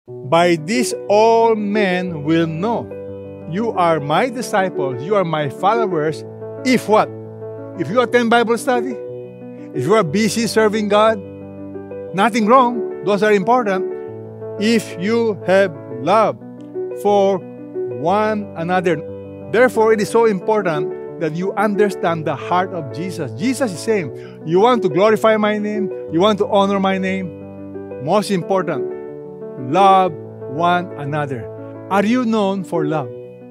By this all men will know you are my disciples, you are my followers, if what? If you attend Bible study, if you are busy serving God, nothing wrong, those are important. If you have love for one another. Therefore, it is so important that you understand the heart of Jesus. Jesus is saying, you want to glorify my name, you want to honor my name, most important, love one another. Are you known for love?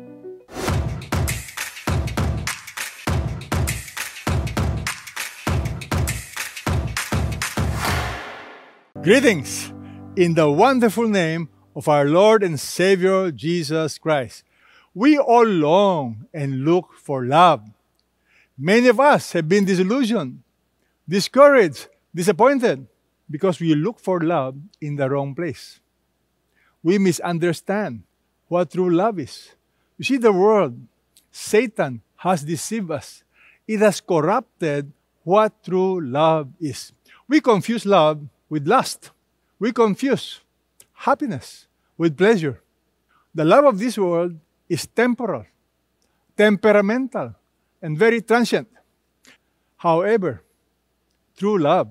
Greetings in the wonderful name of our Lord and Savior Jesus Christ. We all long and look for love. Many of us have been disillusioned, discouraged, disappointed because we look for love in the wrong place. We misunderstand what true love is. You see, the world, Satan has deceived us. It has corrupted what true love is. We confuse love with lust. We confuse happiness with pleasure. The love of this world is temporal, temperamental, and very transient. However, true love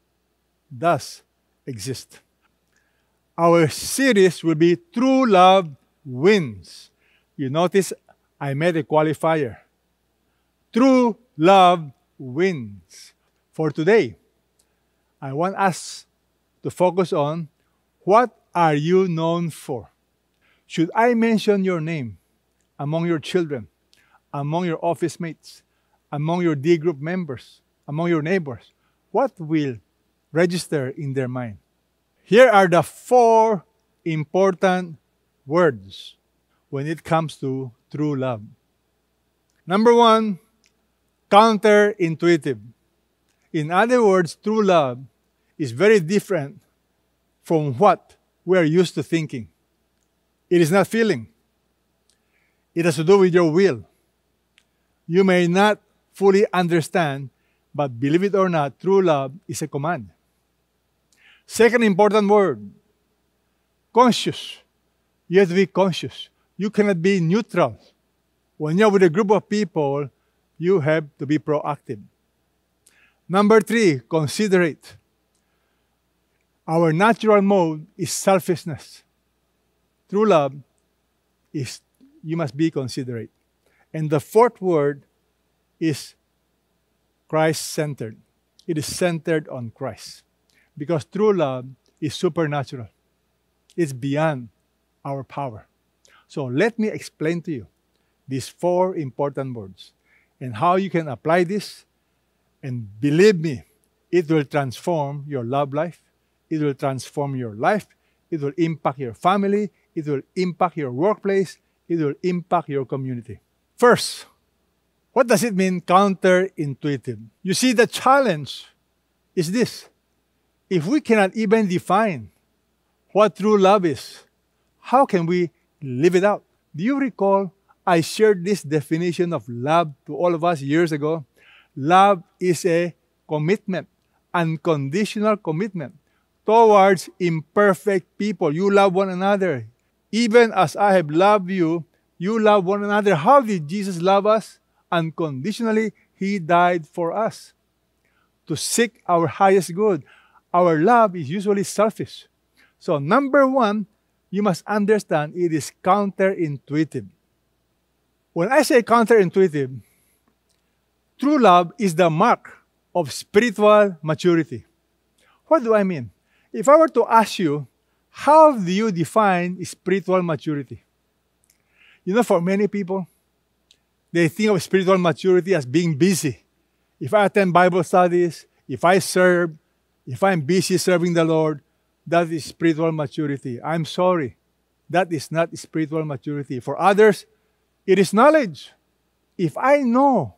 does exist. Our series will be True Love Wins. You notice I made a qualifier. True love wins. For today, I want us to focus on what are you known for? Should I mention your name among your children, among your office mates, among your D group members, among your neighbors? What will register in their mind? Here are the 4 important words when it comes to true love. Number 1, counterintuitive. In other words, true love is very different from what we are used to thinking. It is not feeling. It has to do with your will. You may not fully understand, but believe it or not, true love is a command. Second important word, conscious. You have to be conscious. You cannot be neutral. When you're with a group of people, you have to be proactive. Number 3, considerate. Our natural mode is selfishness. True love is you must be considerate. And the 4th word is Christ-centered. It is centered on Christ. Because true love is supernatural. It's beyond our power. So let me explain to you these 4 important words and how you can apply this. And believe me, it will transform your love life. It will transform your life. It will impact your family. It will impact your workplace. It will impact your community. First, what does it mean counterintuitive? You see, the challenge is this. If we cannot even define what true love is, how can we live it out? Do you recall I shared this definition of love to all of us years ago? Love is a commitment, unconditional commitment towards imperfect people. You love one another. Even as I have loved you, you love one another. How did Jesus love us? Unconditionally, He died for us to seek our highest good. Our love is usually selfish. So number 1, you must understand it is counterintuitive. When I say counterintuitive, true love is the mark of spiritual maturity. What do I mean? If I were to ask you, how do you define spiritual maturity? You know, for many people, they think of spiritual maturity as being busy. If I attend Bible studies, if I serve, if I'm busy serving the Lord, that is spiritual maturity. I'm sorry. That is not spiritual maturity. For others, it is knowledge. If I know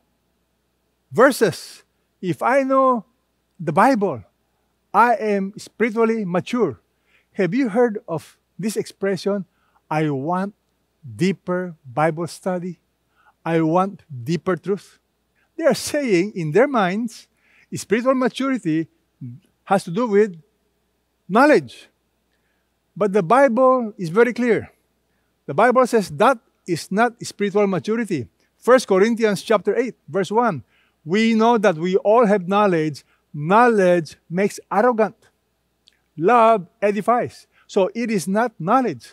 verses, if I know the Bible, I am spiritually mature. Have you heard of this expression, I want deeper Bible study? I want deeper truth? They are saying in their minds, spiritual maturity has to do with knowledge. But the Bible is very clear. The Bible says that is not spiritual maturity. 1 Corinthians chapter 8, verse 1. We know that we all have knowledge. Knowledge makes arrogant. Love edifies. So it is not knowledge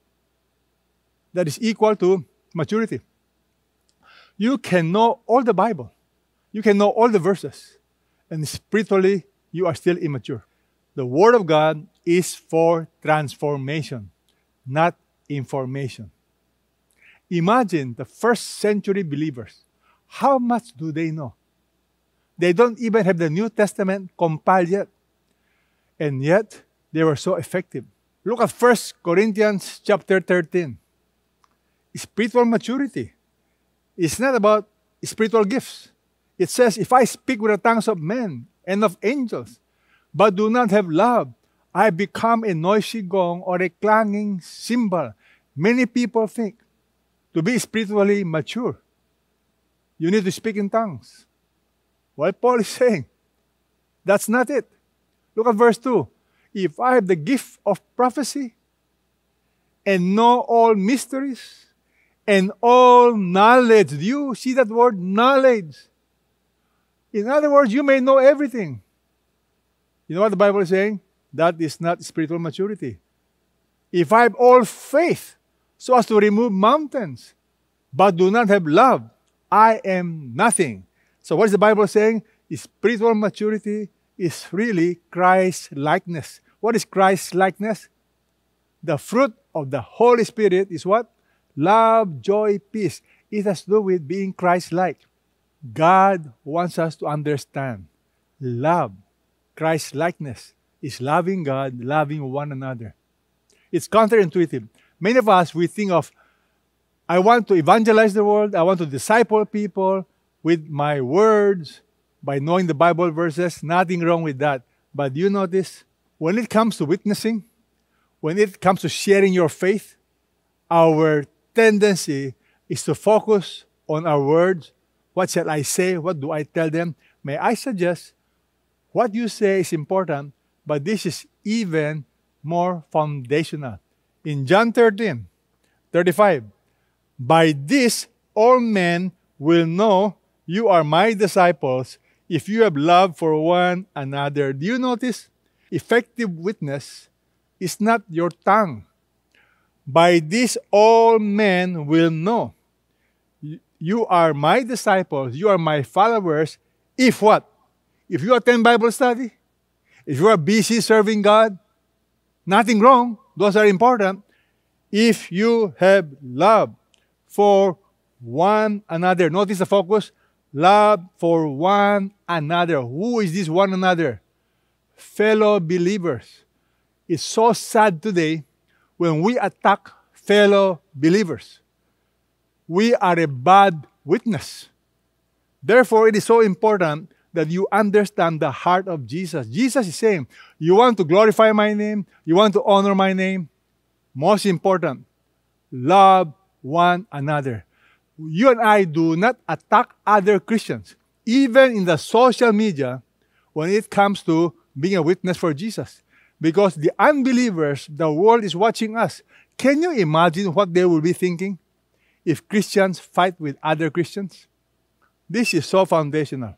that is equal to maturity. You can know all the Bible. You can know all the verses. And spiritually, you are still immature. The Word of God is for transformation, not information. Imagine the first century believers. How much do they know? They don't even have the New Testament compiled yet. And yet, they were so effective. Look at 1 Corinthians chapter 13. Spiritual maturity is not about spiritual gifts. It says, if I speak with the tongues of men and of angels, but do not have love, I become a noisy gong or a clanging cymbal. Many people think to be spiritually mature, you need to speak in tongues. Well, Paul is saying, that's not it. Look at verse 2. If I have the gift of prophecy and know all mysteries and all knowledge. Do you see that word, knowledge? In other words, you may know everything. You know what the Bible is saying? That is not spiritual maturity. If I have all faith so as to remove mountains, but do not have love, I am nothing. So what is the Bible saying? Spiritual maturity is really Christ-likeness. What is Christ-likeness? The fruit of the Holy Spirit is what? Love, joy, peace. It has to do with being Christ-like. God wants us to understand love, Christ-likeness, is loving God, loving one another. It's counterintuitive. Many of us, we think of, I want to evangelize the world, I want to disciple people with my words, by knowing the Bible verses. Nothing wrong with that. But do you notice, when it comes to witnessing, when it comes to sharing your faith, our tendency is to focus on our words. What shall I say? What do I tell them? May I suggest, what you say is important, but this is even more foundational. In John 13:35, by this all men will know you are my disciples if you have love for one another. Do you notice? Effective witness is not your tongue. By this all men will know you are my disciples, you are my followers, if what? If you attend Bible study, if you are busy serving God, nothing wrong, those are important. If you have love for one another. Notice the focus, love for one another. Who is this one another? Fellow believers. It's so sad today when we attack fellow believers. We are a bad witness. Therefore, it is so important that you understand the heart of Jesus. Jesus is saying, you want to glorify my name, you want to honor my name, most important, love one another. You and I do not attack other Christians, even in the social media, when it comes to being a witness for Jesus. Because the unbelievers, the world is watching us. Can you imagine what they will be thinking if Christians fight with other Christians? This is so foundational.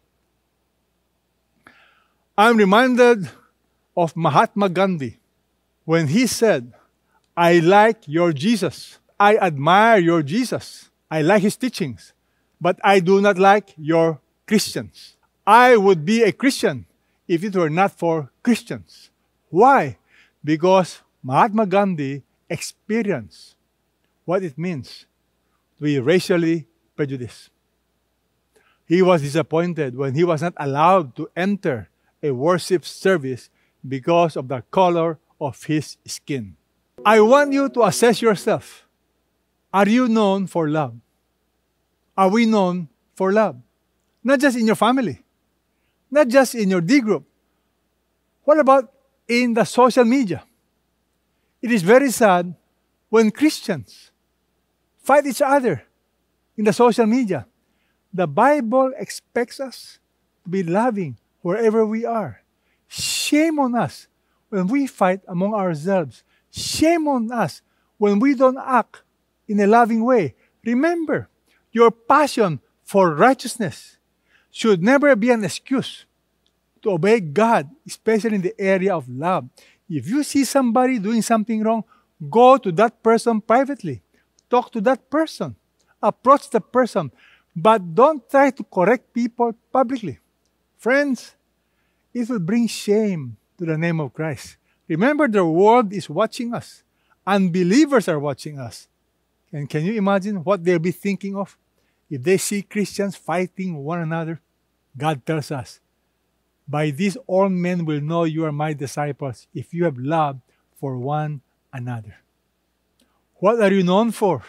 I'm reminded of Mahatma Gandhi when he said, I like your Jesus. I admire your Jesus. I like his teachings, but I do not like your Christians. I would be a Christian if it were not for Christians. Why? Because Mahatma Gandhi experienced what it means to be racially prejudiced. He was disappointed when he was not allowed to enter a worship service because of the color of his skin. I want you to assess yourself. Are you known for love? Are we known for love? Not just in your family, not just in your D group. What about in the social media? It is very sad when Christians fight each other in the social media. The Bible expects us to be loving wherever we are. Shame on us when we fight among ourselves Shame on us when we don't act in a loving way. Remember, your passion for righteousness should never be an excuse to obey God, especially in the area of love. If you see somebody doing something wrong, go to that person privately. Talk to that person. Approach the person. But don't try to correct people publicly. Friends, it will bring shame to the name of Christ. Remember, the world is watching us. Unbelievers are watching us. And can you imagine what they'll be thinking of if they see Christians fighting one another? God tells us, by this all men will know you are my disciples if you have love for one another. What are you known for?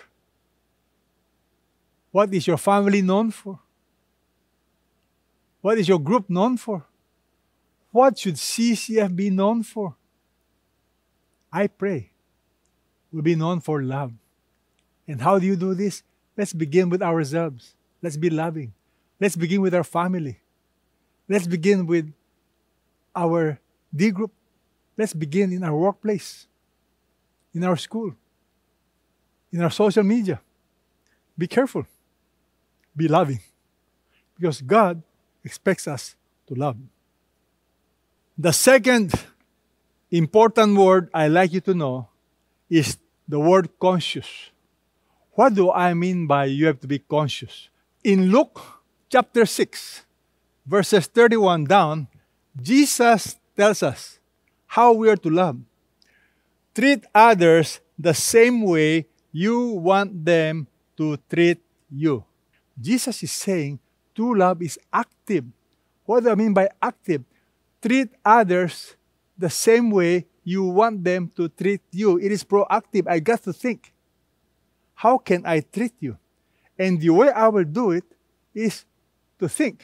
What is your family known for? What is your group known for? What should CCF be known for? I pray we'll be known for love. And how do you do this? Let's begin with ourselves. Let's be loving. Let's begin with our family. Let's begin with our D group. Let's begin in our workplace, in our school, in our social media. Be careful. Be loving. Because God expects us to love. The second important word I'd like you to know is the word conscious. What do I mean by you have to be conscious? In Luke chapter 6, verses 31 down, Jesus tells us how we are to love. Treat others the same way you want them to treat you. Jesus is saying true love is active. What do I mean by active? Treat others the same way you want them to treat you. It is proactive. I got to think, how can I treat you? And the way I will do it is to think,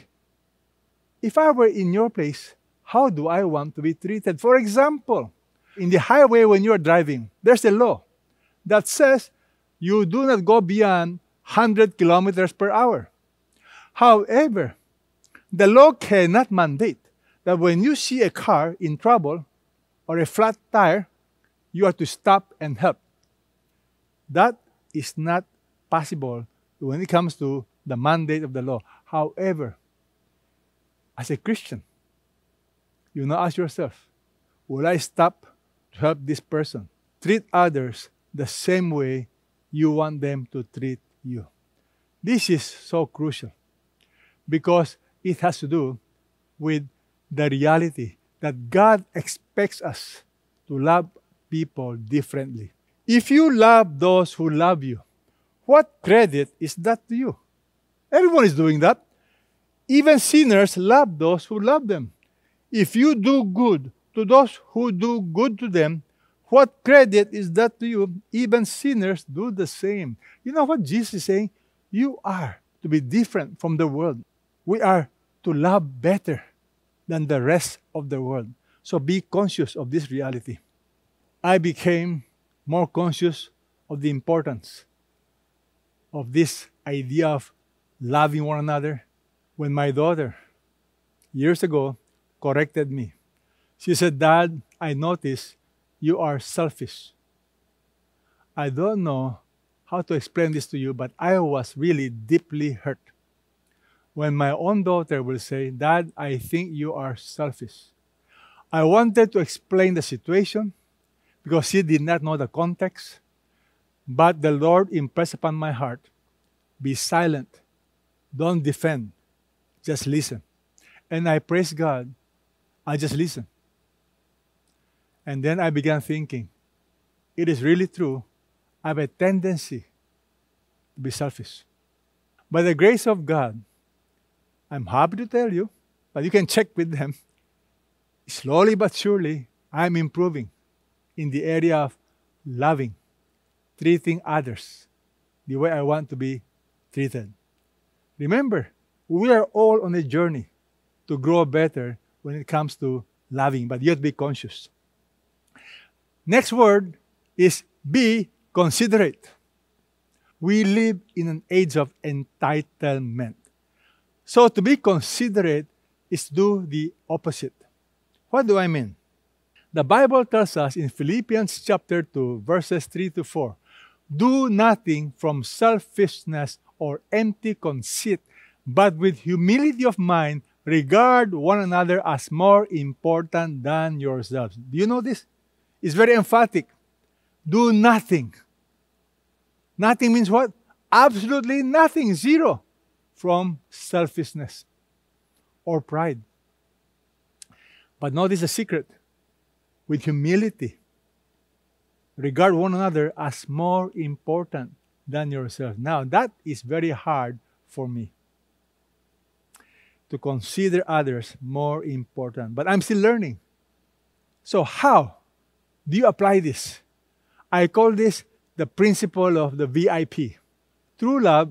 if I were in your place, how do I want to be treated? For example, in the highway when you're driving, there's a law that says you do not go beyond 100 kilometers per hour. However, the law cannot mandate that when you see a car in trouble or a flat tire, you are to stop and help. That is not possible when it comes to the mandate of the law. However, as a Christian, you now ask yourself, will I stop to help this person? Treat others the same way you want them to treat you. This is so crucial because it has to do with the reality that God expects us to love people differently. If you love those who love you, what credit is that to you? Everyone is doing that. Even sinners love those who love them. If you do good to those who do good to them, what credit is that to you? Even sinners do the same. You know what Jesus is saying? You are to be different from the world. We are to love better than the rest of the world. So be conscious of this reality. I became more conscious of the importance of this idea of loving one another when my daughter, years ago, corrected me. She said, "Dad, I noticed you are selfish." I don't know how to explain this to you, but I was really deeply hurt when my own daughter will say, "Dad, I think you are selfish." I wanted to explain the situation because she did not know the context, but the Lord impressed upon my heart, be silent, don't defend, just listen. And I praise God, I just listened. And then I began thinking, it is really true, I have a tendency to be selfish. By the grace of God, I'm happy to tell you, but you can check with them. Slowly but surely, I'm improving in the area of loving, treating others the way I want to be treated. Remember, we are all on a journey to grow better when it comes to loving, but you have to be conscious. Next word is be considerate. We live in an age of entitlement. So to be considerate is do the opposite. What do I mean? The Bible tells us in Philippians chapter 2, verses 3 to 4, do nothing from selfishness or empty conceit, but with humility of mind, regard one another as more important than yourselves. Do you know this? It's very emphatic. Do nothing. Nothing means what? Absolutely nothing, zero, from selfishness or pride. But notice the secret. With humility, regard one another as more important than yourself. Now, that is very hard for me, to consider others more important. But I'm still learning. So how do you apply this? I call this the principle of the VIP. True love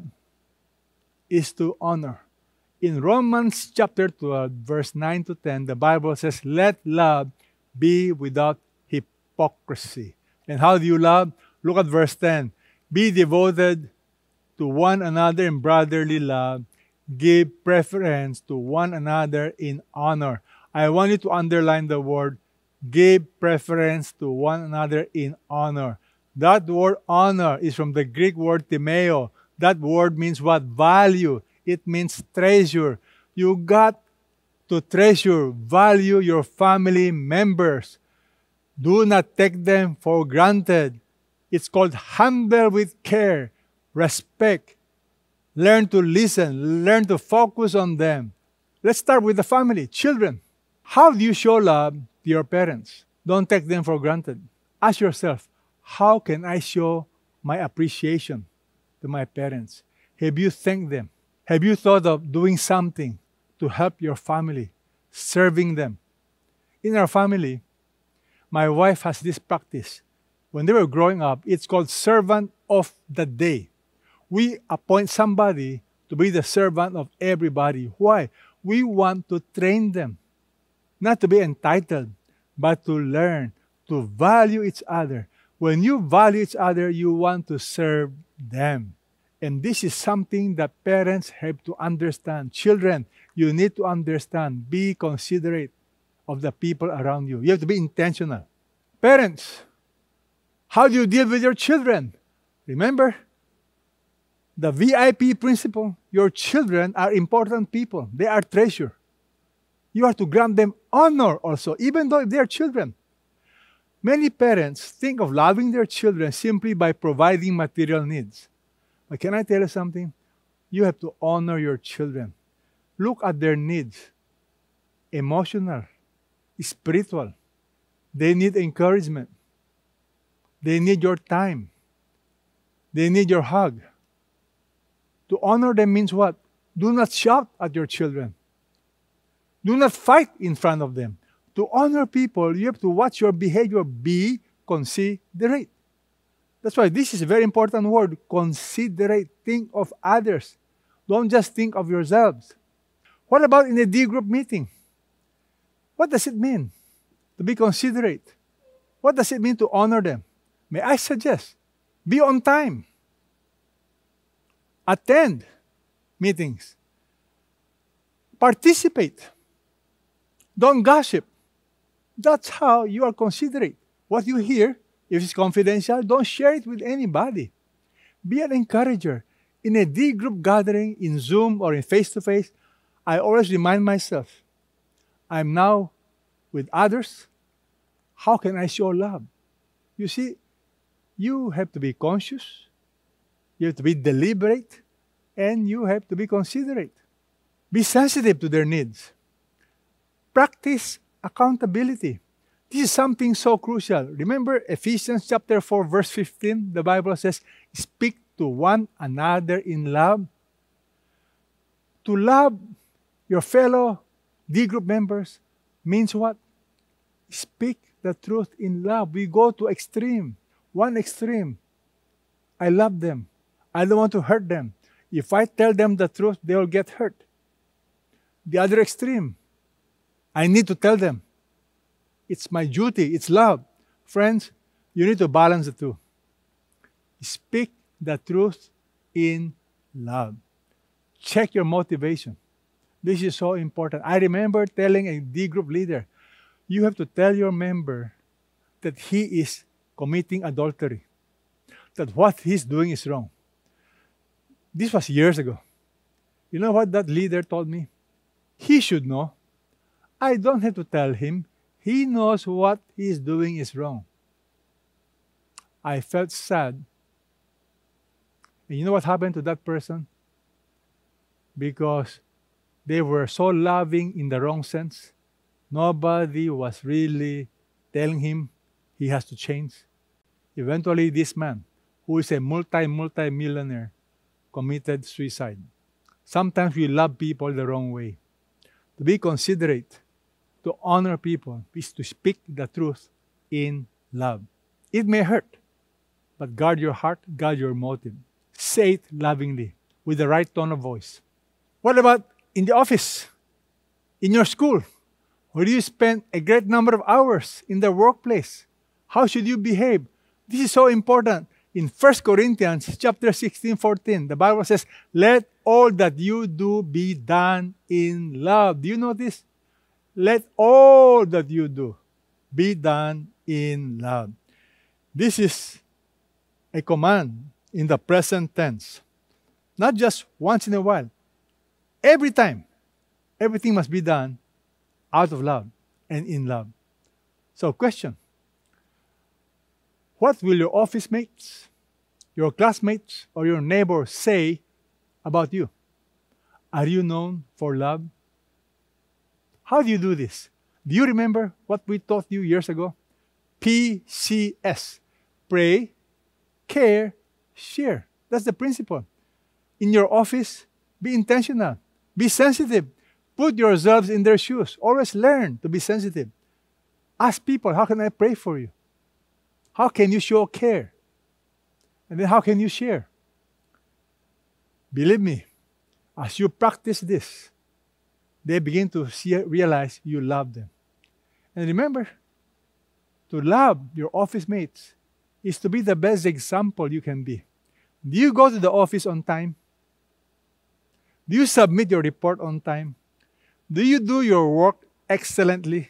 is to honor. In Romans chapter 12, verse 9 to 10, the Bible says, let love be without hypocrisy. And how do you love? Look at verse 10. Be devoted to one another in brotherly love. Give preference to one another in honor. I want you to underline the word, give preference to one another in honor. That word honor is from the Greek word timeo. That word means what? Value. It means treasure. You got to treasure, value your family members. Do not take them for granted. It's called handle with care, respect. Learn to listen, learn to focus on them. Let's start with the family, children. How do you show love to your parents? Don't take them for granted. Ask yourself, how can I show my appreciation to my parents? Have you thanked them? Have you thought of doing something to help your family, serving them? In our family, my wife has this practice. When they were growing up, it's called servant of the day. We appoint somebody to be the servant of everybody. Why? We want to train them, not to be entitled, but to learn, to value each other. When you value each other, you want to serve them. And this is something that parents have to understand. Children, you need to understand. Be considerate of the people around you. You have to be intentional. Parents, how do you deal with your children? Remember, the VIP principle, your children are important people. They are treasure. You are to grant them honor also, even though they are children. Many parents think of loving their children simply by providing material needs. But can I tell you something? You have to honor your children. Look at their needs. Emotional, spiritual. They need encouragement. They need your time. They need your hug. To honor them means what? Do not shout at your children. Do not fight in front of them. To honor people, you have to watch your behavior. Be considerate. That's why this is a very important word, considerate. Think of others. Don't just think of yourselves. What about in a D group meeting? What does it mean to be considerate? What does it mean to honor them? May I suggest, be on time. Attend meetings. Participate. Don't gossip. That's how you are considerate. What you hear, if it's confidential, don't share it with anybody. Be an encourager. In a D group gathering, in Zoom or in face-to-face, I always remind myself, I'm now with others. How can I show love? You see, you have to be conscious, you have to be deliberate, and you have to be considerate. Be sensitive to their needs. Practice accountability. This is something so crucial. Remember Ephesians chapter 4, verse 15, the Bible says, speak to one another in love. To love your fellow D group members means what? Speak the truth in love. We go to extreme. One extreme. I love them. I don't want to hurt them. If I tell them the truth, they will get hurt. The other extreme. I need to tell them. It's my duty. It's love. Friends, you need to balance the two. Speak the truth in love. Check your motivation. This is so important. I remember telling a D group leader, you have to tell your member that he is committing adultery, that what he's doing is wrong. This was years ago. You know what that leader told me? He should know. I don't have to tell him. He knows what he's doing is wrong. I felt sad. And you know what happened to that person? Because they were so loving in the wrong sense. Nobody was really telling him he has to change. Eventually, this man, who is a multi-millionaire, committed suicide. Sometimes we love people the wrong way. To be considerate, to honor people, is to speak the truth in love. It may hurt, but guard your heart, guard your motive. Say it lovingly, with the right tone of voice. What about in the office, in your school, where you spend a great number of hours in the workplace? How should you behave? This is so important. In 1 Corinthians chapter 16:14, the Bible says, let all that you do be done in love. Do you know this? Let all that you do be done in love. This is a command in the present tense. Not just once in a while. Every time. Everything must be done out of love and in love. So, question. What will your office mates, your classmates, or your neighbors say about you? Are you known for love? How do you do this? Do you remember what we taught you years ago? PCS. Pray, care, share. That's the principle. In your office, be intentional. Be sensitive. Put yourselves in their shoes. Always learn to be sensitive. Ask people, how can I pray for you? How can you show care? And then how can you share? Believe me, as you practice this, they begin to realize you love them. And remember, to love your office mates is to be the best example you can be. Do you go to the office on time? Do you submit your report on time? Do you do your work excellently?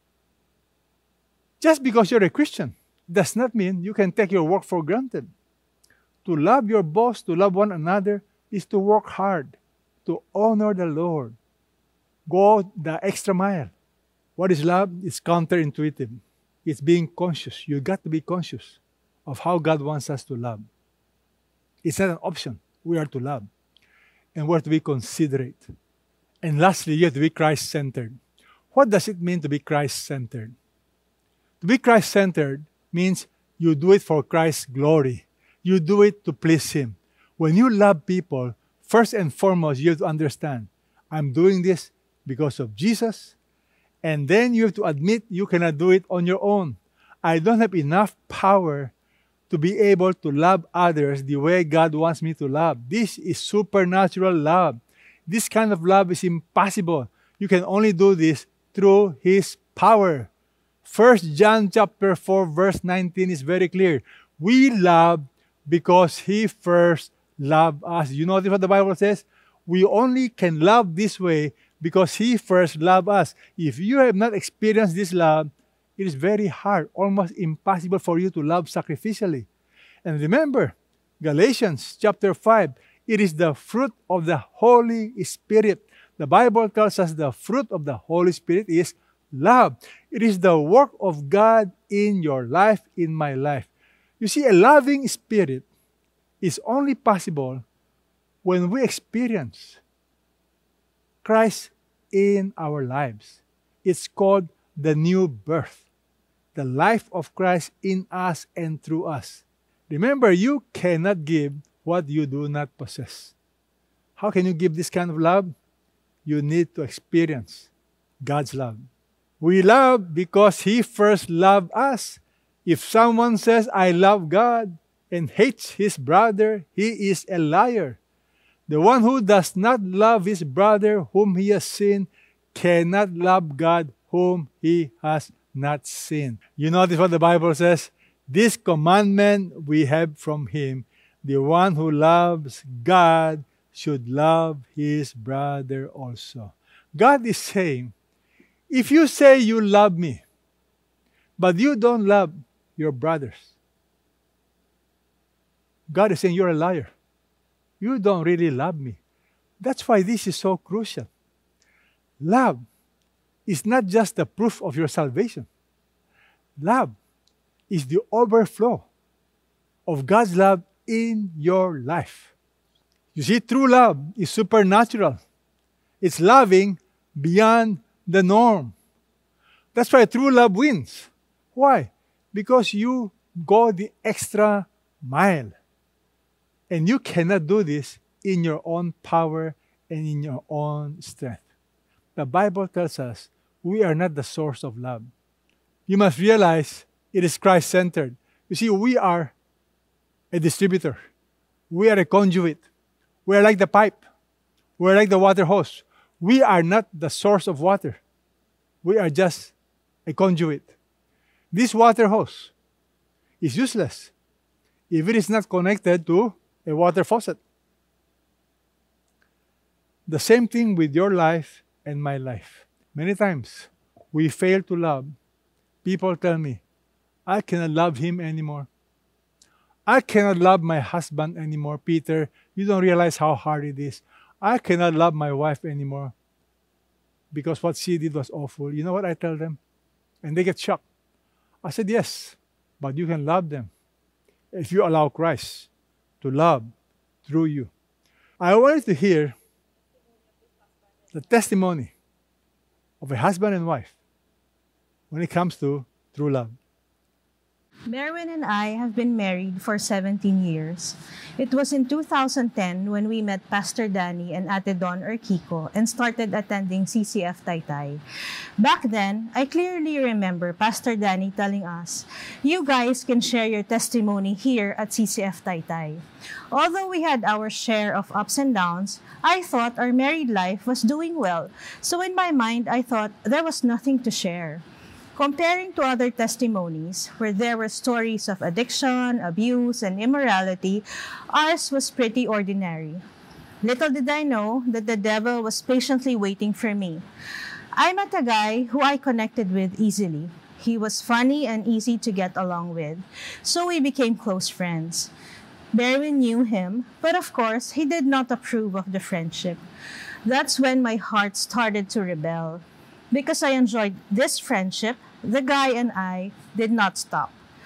Just because you're a Christian does not mean you can take your work for granted. To love your boss, to love one another, is to work hard, to honor the Lord. Go the extra mile. What is love? It's counterintuitive. It's being conscious. You got to be conscious of how God wants us to love. It's not an option. We are to love. And we're to be considerate. And lastly, you have to be Christ-centered. What does it mean to be Christ-centered? To be Christ-centered means you do it for Christ's glory. You do it to please Him. When you love people, first and foremost, you have to understand, I'm doing this because of Jesus. And then you have to admit you cannot do it on your own. I don't have enough power to be able to love others the way God wants me to love. This is supernatural love. This kind of love is impossible. You can only do this through His power. 1 John chapter 4 verse 19 is very clear. We love because He first loved us. You know what the Bible says? We only can love this way because He first loved us. If you have not experienced this love, it is very hard, almost impossible for you to love sacrificially. And remember, Galatians chapter 5, it is the fruit of the Holy Spirit. The Bible tells us the fruit of the Holy Spirit is love. It is the work of God in your life, in my life. You see, a loving spirit is only possible when we experience Christ in our lives. It's called the new birth, the life of Christ in us and through us. Remember, you cannot give what you do not possess. How can you give this kind of love? You need to experience God's love. We love because He first loved us. If someone says, I love God, and hates his brother, he is a liar. The one who does not love his brother whom he has seen cannot love God whom he has not seen. You notice what the Bible says? This commandment we have from Him, the one who loves God should love his brother also. God is saying, if you say you love me, but you don't love your brothers. God is saying, you're a liar. You don't really love me. That's why this is so crucial. Love is not just the proof of your salvation. Love is the overflow of God's love in your life. You see, true love is supernatural. It's loving beyond the norm. That's why true love wins. Why? Because you go the extra mile. And you cannot do this in your own power and in your own strength. The Bible tells us we are not the source of love. You must realize it is Christ-centered. You see, we are a distributor. We are a conduit. We are like the pipe. We are like the water hose. We are not the source of water. We are just a conduit. This water hose is useless if it is not connected to a water faucet. The same thing with your life and my life. Many times, we fail to love. People tell me, I cannot love him anymore. I cannot love my husband anymore, Peter. You don't realize how hard it is. I cannot love my wife anymore because what she did was awful. You know what I tell them? And they get shocked. I said, yes, but you can love them if you allow Christ to love through you. I wanted to hear the testimony of a husband and wife when it comes to true love. Merwin and I have been married for 17 years. It was in 2010 when we met Pastor Danny and Ate Don or Kiko and started attending CCF Taytay. Back then, I clearly remember Pastor Danny telling us, you guys can share your testimony here at CCF Taytay. Although we had our share of ups and downs, I thought our married life was doing well. So in my mind, I thought there was nothing to share. Comparing to other testimonies, where there were stories of addiction, abuse, and immorality, ours was pretty ordinary. Little did I know that the devil was patiently waiting for me. I met a guy who I connected with easily. He was funny and easy to get along with, so we became close friends. Berwin knew him, but of course, he did not approve of the friendship. That's when my heart started to rebel. Because I enjoyed this friendship, the guy and I did not stop.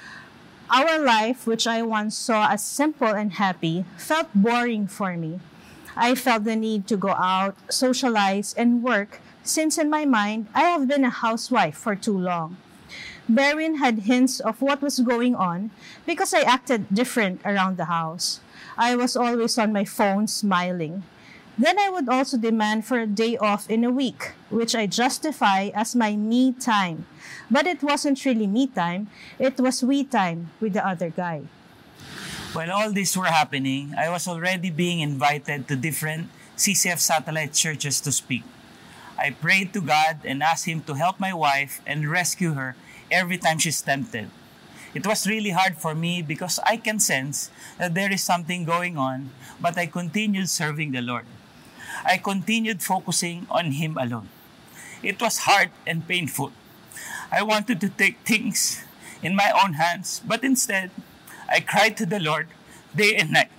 Our life, which I once saw as simple and happy, felt boring for me. I felt the need to go out, socialize, and work, since in my mind, I have been a housewife for too long. Berwin had hints of what was going on because I acted different around the house. I was always on my phone smiling. Then I would also demand for a day off in a week, which I justify as my me time. But it wasn't really me time, it was we time with the other guy. While all this were happening, I was already being invited to different CCF satellite churches to speak. I prayed to God and asked Him to help my wife and rescue her every time she's tempted. It was really hard for me because I can sense that there is something going on, but I continued serving the Lord. I continued focusing on Him alone. It was hard and painful. I wanted to take things in my own hands, but instead, I cried to the Lord day and night.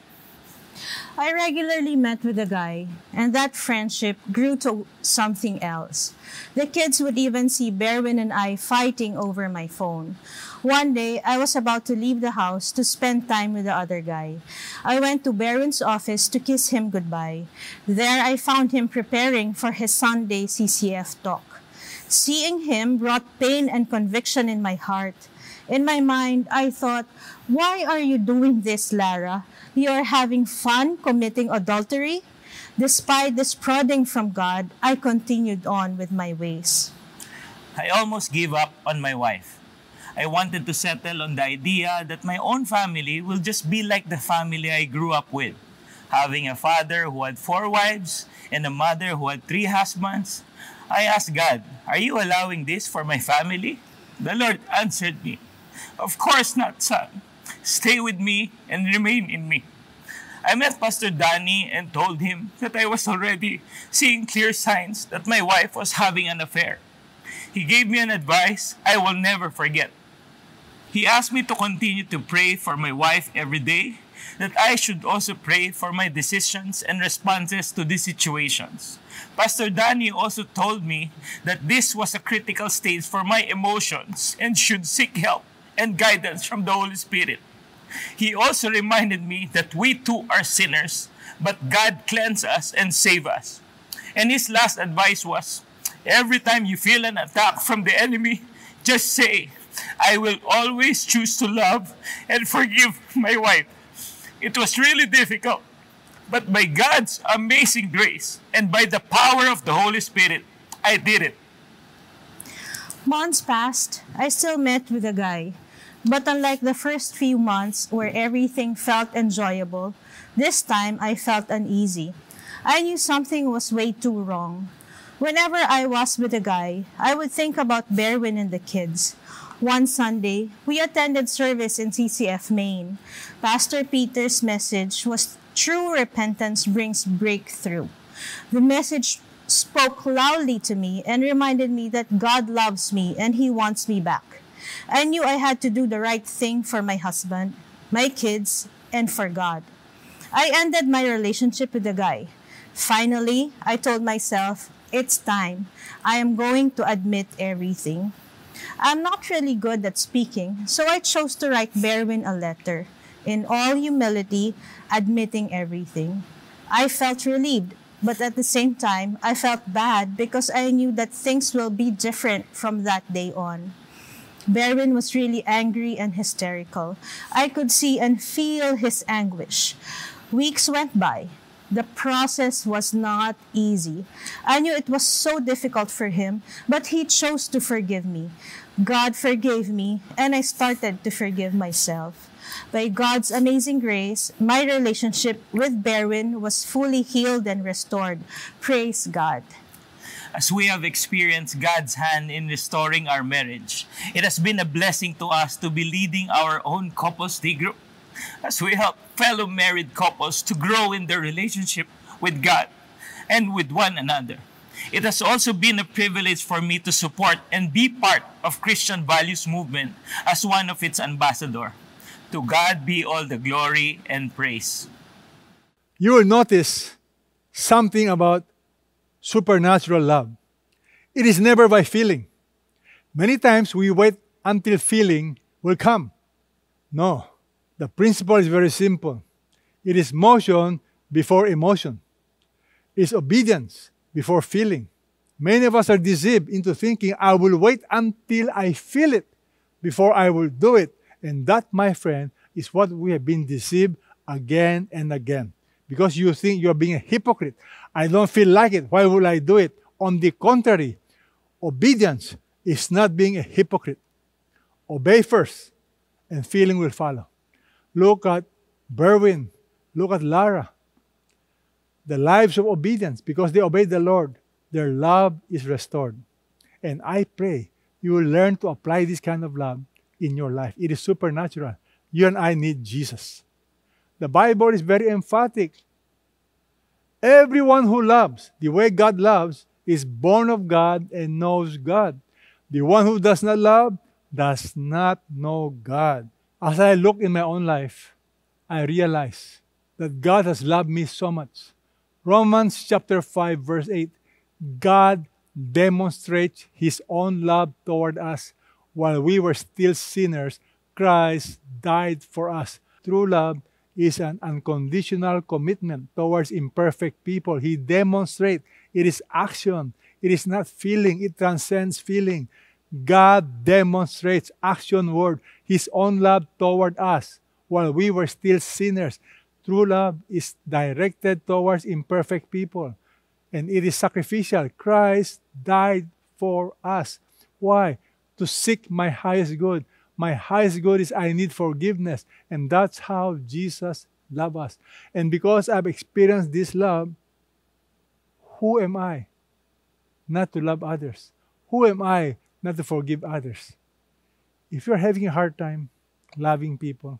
I regularly met with the guy, and that friendship grew to something else. The kids would even see Berwin and I fighting over my phone. One day, I was about to leave the house to spend time with the other guy. I went to Berwin's office to kiss him goodbye. There, I found him preparing for his Sunday CCF talk. Seeing him brought pain and conviction in my heart. In my mind, I thought, why are you doing this, Lara? You are having fun committing adultery? Despite this prodding from God, I continued on with my ways. I almost gave up on my wife. I wanted to settle on the idea that my own family will just be like the family I grew up with, having a father who had 4 wives and a mother who had 3 husbands. I asked God, are you allowing this for my family? The Lord answered me, of course not, son. Stay with me and remain in me. I met Pastor Danny and told him that I was already seeing clear signs that my wife was having an affair. He gave me an advice I will never forget. He asked me to continue to pray for my wife every day, that I should also pray for my decisions and responses to these situations. Pastor Danny also told me that this was a critical stage for my emotions and should seek help and guidance from the Holy Spirit. He also reminded me that we too are sinners, but God cleanses us and saves us. And his last advice was, every time you feel an attack from the enemy, just say, I will always choose to love and forgive my wife. It was really difficult, but by God's amazing grace and by the power of the Holy Spirit, I did it. Months passed, I still met with the guy. But unlike the first few months where everything felt enjoyable, this time I felt uneasy. I knew something was way too wrong. Whenever I was with the guy, I would think about Berwin and the kids. One Sunday, we attended service in CCF Maine. Pastor Peter's message was True Repentance Brings Breakthrough. The message spoke loudly to me and reminded me that God loves me and He wants me back. I knew I had to do the right thing for my husband, my kids, and for God. I ended my relationship with the guy. Finally, I told myself, it's time. I am going to admit everything. I'm not really good at speaking, so I chose to write Berwin a letter, in all humility, admitting everything. I felt relieved, but at the same time, I felt bad because I knew that things will be different from that day on. Berwin was really angry and hysterical. I could see and feel his anguish. Weeks went by. The process was not easy. I knew it was so difficult for him, but he chose to forgive me. God forgave me, and I started to forgive myself. By God's amazing grace, my relationship with Berwin was fully healed and restored. Praise God. As we have experienced God's hand in restoring our marriage, it has been a blessing to us to be leading our own couples day group, as we help fellow married couples to grow in their relationship with God and with one another. It has also been a privilege for me to support and be part of Christian Values Movement as one of its ambassador. To God be all the glory and praise. You will notice something about supernatural love. It is never by feeling. Many times we wait until feeling will come. No, the principle is very simple. It is motion before emotion. It is obedience before feeling. Many of us are deceived into thinking, I will wait until I feel it before I will do it. And that, my friend, is what we have been deceived again and again. Because you think you're being a hypocrite. I don't feel like it. Why would I do it? On the contrary, obedience is not being a hypocrite. Obey first, and feeling will follow. Look at Berwin. Look at Lara. The lives of obedience, because they obeyed the Lord, their love is restored. And I pray you will learn to apply this kind of love in your life. It is supernatural. You and I need Jesus. The Bible is very emphatic. Everyone who loves the way God loves is born of God and knows God. The one who does not love does not know God. As I look in my own life, I realize that God has loved me so much. Romans chapter 5 verse 8, God demonstrates His own love toward us. While we were still sinners, Christ died for us. True love is an unconditional commitment towards imperfect people. He demonstrates. It is action. It is not feeling. It transcends feeling. God demonstrates, action word, His own love toward us while we were still sinners. True love is directed towards imperfect people. And it is sacrificial. Christ died for us. Why? To seek my highest good. My highest good is I need forgiveness. And that's how Jesus loved us. And because I've experienced this love, who am I not to love others? Who am I not to forgive others? If you're having a hard time loving people,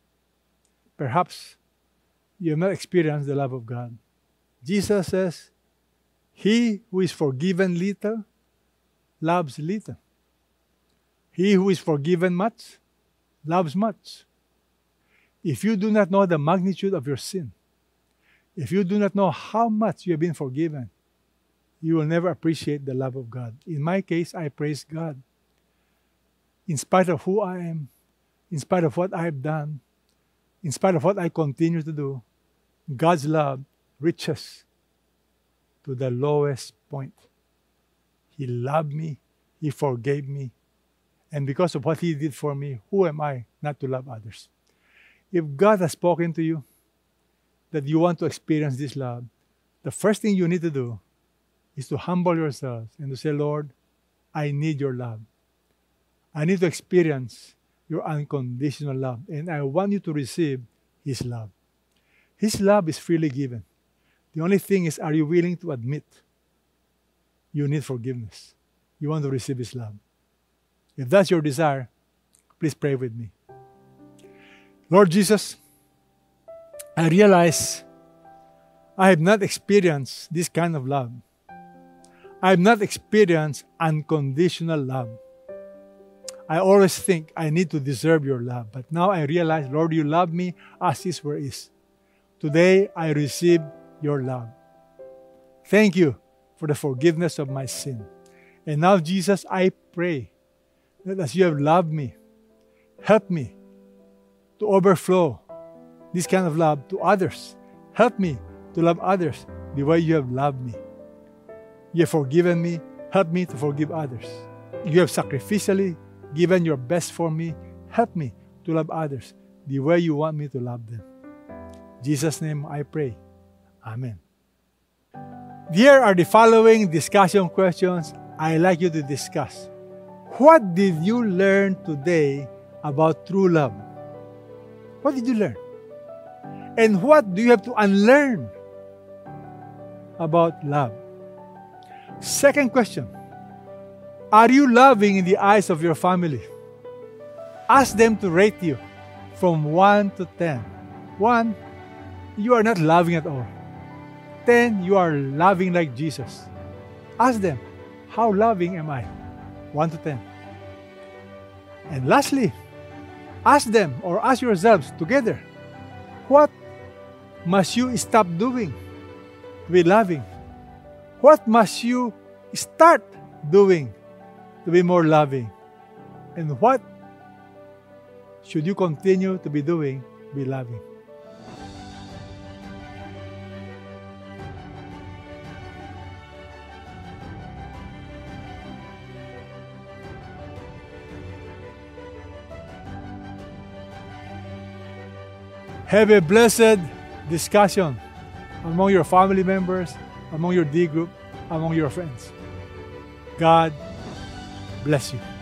perhaps you have not experienced the love of God. Jesus says, he who is forgiven little, loves little. He who is forgiven much, loves much. If you do not know the magnitude of your sin, if you do not know how much you have been forgiven, you will never appreciate the love of God. In my case, I praise God. In spite of who I am, in spite of what I have done, in spite of what I continue to do, God's love reaches to the lowest point. He loved me, He forgave me, and because of what He did for me, who am I not to love others? If God has spoken to you that you want to experience this love, the first thing you need to do is to humble yourselves and to say, Lord, I need your love. I need to experience your unconditional love, and I want you to receive His love. His love is freely given. The only thing is, are you willing to admit you need forgiveness? You want to receive His love. If that's your desire, please pray with me. Lord Jesus, I realize I have not experienced this kind of love. I have not experienced unconditional love. I always think I need to deserve your love. But now I realize, Lord, you love me as is where is. Today, I receive your love. Thank you for the forgiveness of my sin. And now, Jesus, I pray that as you have loved me, help me to overflow this kind of love to others. Help me to love others the way you have loved me. You have forgiven me. Help me to forgive others. You have sacrificially given your best for me. Help me to love others the way you want me to love them. In Jesus' name I pray. Amen. Here are the following discussion questions I'd like you to discuss. What did you learn today about true love? What did you learn? And what do you have to unlearn about love? Second question, are you loving in the eyes of your family? Ask them to rate you from 1 to 10. 1, you are not loving at all. 10, you are loving like Jesus. Ask them, how loving am I? 1 to 10. And lastly, ask them or ask yourselves together, what must you stop doing to be loving? What must you start doing to be more loving? And what should you continue to be doing to be loving? Have a blessed discussion among your family members, among your D group, among your friends. God bless you.